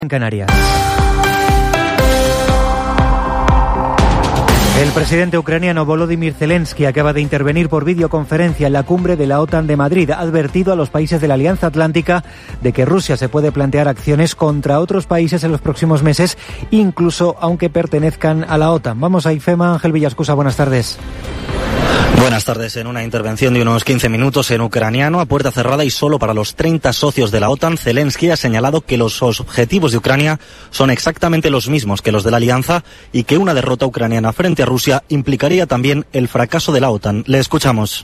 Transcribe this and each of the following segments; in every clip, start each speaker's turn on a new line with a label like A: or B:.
A: En Canarias. El presidente ucraniano Volodymyr Zelensky acaba de intervenir por videoconferencia en la cumbre de la OTAN de Madrid. Ha advertido a los países de la Alianza Atlántica de que Rusia se puede plantear acciones contra otros países en los próximos meses, incluso aunque pertenezcan a la OTAN. Vamos a IFEMA. Ángel Villascusa, buenas tardes.
B: Buenas tardes. En una intervención de unos 15 minutos en ucraniano, a puerta cerrada y solo para los 30 socios de la OTAN, Zelensky ha señalado que los objetivos de Ucrania son exactamente los mismos que los de la Alianza y que una derrota ucraniana frente a Rusia implicaría también el fracaso de la OTAN. Le escuchamos.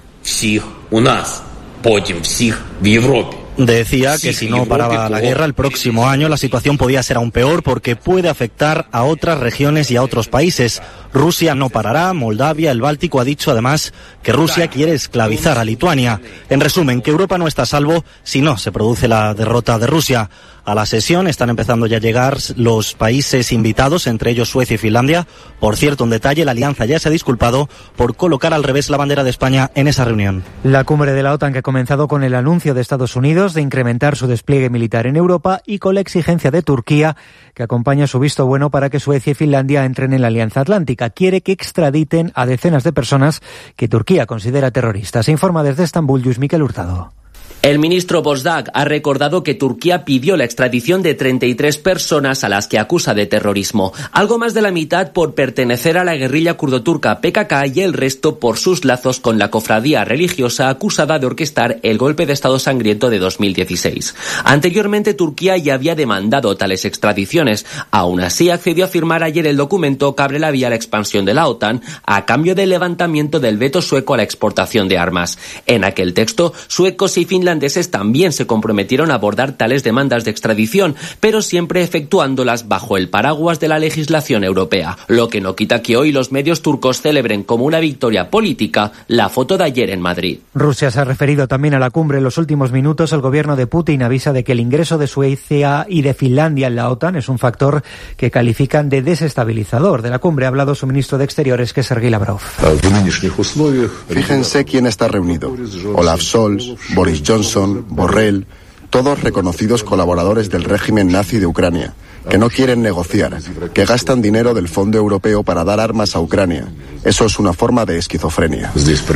B: Decía que si no paraba la guerra el próximo año la situación podía ser aún peor porque puede afectar a otras regiones y a otros países. Rusia no parará, Moldavia, el Báltico. Ha dicho además que Rusia quiere esclavizar a Lituania. En resumen, que Europa no está a salvo si no se produce la derrota de Rusia. A la sesión están empezando ya a llegar los países invitados, entre ellos Suecia y Finlandia. Por cierto, un detalle, la Alianza ya se ha disculpado por colocar al revés la bandera de España en esa reunión.
A: La cumbre de la OTAN que ha comenzado con el anuncio de Estados Unidos de incrementar su despliegue militar en Europa y con la exigencia de Turquía, que acompaña su visto bueno para que Suecia y Finlandia entren en la Alianza Atlántica. Quiere que extraditen a decenas de personas que Turquía considera terroristas. Se informa desde Estambul, Luis Miquel Hurtado.
C: El ministro Bozdag ha recordado que Turquía pidió la extradición de 33 personas a las que acusa de terrorismo, algo más de la mitad por pertenecer a la guerrilla kurdo-turca PKK y el resto por sus lazos con la cofradía religiosa acusada de orquestar el golpe de Estado sangriento de 2016. Anteriormente, Turquía ya había demandado tales extradiciones. Aún así, accedió a firmar ayer el documento que abre la vía a la expansión de la OTAN a cambio del levantamiento del veto sueco a la exportación de armas. En aquel texto, suecos y finlandeses también se comprometieron a abordar tales demandas de extradición, pero siempre efectuándolas bajo el paraguas de la legislación europea, lo que no quita que hoy los medios turcos celebren como una victoria política la foto de ayer en Madrid.
A: Rusia se ha referido también a la cumbre en los últimos minutos. El gobierno de Putin avisa de que el ingreso de Suecia y de Finlandia en la OTAN es un factor que califican de desestabilizador. De la cumbre ha hablado su ministro de Exteriores, que es Sergei Lavrov.
D: Fíjense quién está reunido: Olaf Scholz, Boris Johnson, Borrell, todos reconocidos colaboradores del régimen nazi de Ucrania, que no quieren negociar, que gastan dinero del Fondo Europeo para dar armas a Ucrania. Eso es una forma de esquizofrenia.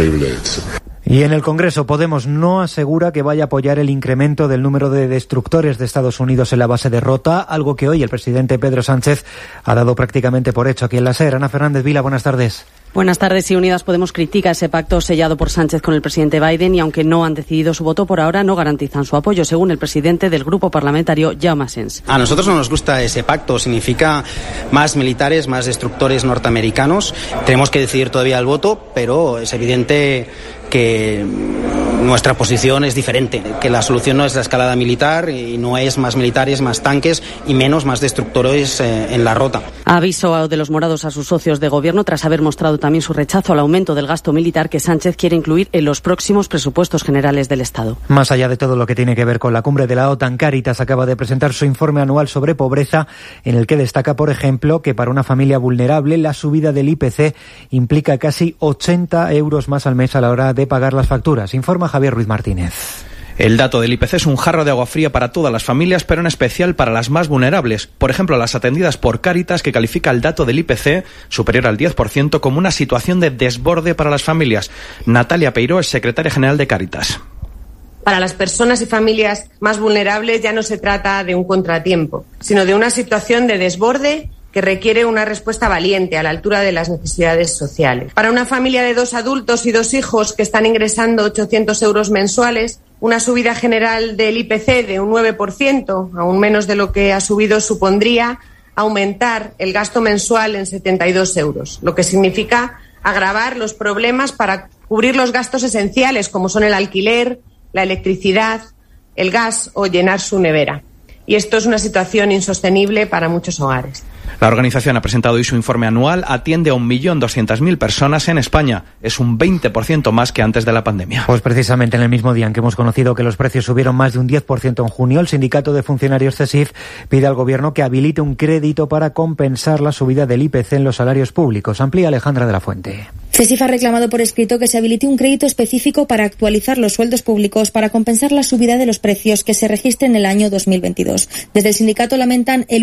A: Y en el Congreso, Podemos no asegura que vaya a apoyar el incremento del número de destructores de Estados Unidos en la base de Rota, algo que hoy el presidente Pedro Sánchez ha dado prácticamente por hecho aquí en la SER. Ana Fernández Vila, buenas tardes.
E: Buenas tardes. Y Unidas Podemos critica ese pacto sellado por Sánchez con el presidente Biden y, aunque no han decidido su voto por ahora, no garantizan su apoyo, según el presidente del grupo parlamentario, Jaume Asens.
F: A nosotros no nos gusta ese pacto. Significa más militares, más destructores norteamericanos. Tenemos que decidir todavía el voto, pero es evidente que nuestra posición es diferente, que la solución no es la escalada militar y no es más militares, más tanques y menos más destructores en la Rota.
E: Aviso de los morados a sus socios de gobierno tras haber mostrado también su rechazo al aumento del gasto militar que Sánchez quiere incluir en los próximos presupuestos generales del Estado.
A: Más allá de todo lo que tiene que ver con la cumbre de la OTAN, Cáritas acaba de presentar su informe anual sobre pobreza, en el que destaca, por ejemplo, que para una familia vulnerable la subida del IPC implica casi 80 euros más al mes a la hora de pagar las facturas. Informa Javier Ruiz Martínez.
G: El dato del IPC es un jarro de agua fría para todas las familias, pero en especial para las más vulnerables. Por ejemplo, las atendidas por Cáritas, que califica el dato del IPC, superior al 10%, como una situación de desborde para las familias. Natalia Peiró es secretaria general de Cáritas.
H: Para las personas y familias más vulnerables ya no se trata de un contratiempo, sino de una situación de desborde que requiere una respuesta valiente a la altura de las necesidades sociales. Para una familia de 2 adultos y 2 hijos que están ingresando 800 euros mensuales, una subida general del IPC de un 9%, aún menos de lo que ha subido, supondría aumentar el gasto mensual en 72 euros, lo que significa agravar los problemas para cubrir los gastos esenciales, como son el alquiler, la electricidad, el gas o llenar su nevera. Y esto es una situación insostenible para muchos hogares.
G: La organización ha presentado hoy su informe anual, atiende a 1.200.000 personas en España. Es un 20% más que antes de la pandemia.
A: Pues precisamente en el mismo día en que hemos conocido que los precios subieron más de un 10% en junio, el sindicato de funcionarios CESIF pide al Gobierno que habilite un crédito para compensar la subida del IPC en los salarios públicos. Amplía Alejandra de la Fuente.
I: CESIF ha reclamado por escrito que se habilite un crédito específico para actualizar los sueldos públicos para compensar la subida de los precios que se registre en el año 2022. Desde el sindicato lamentan el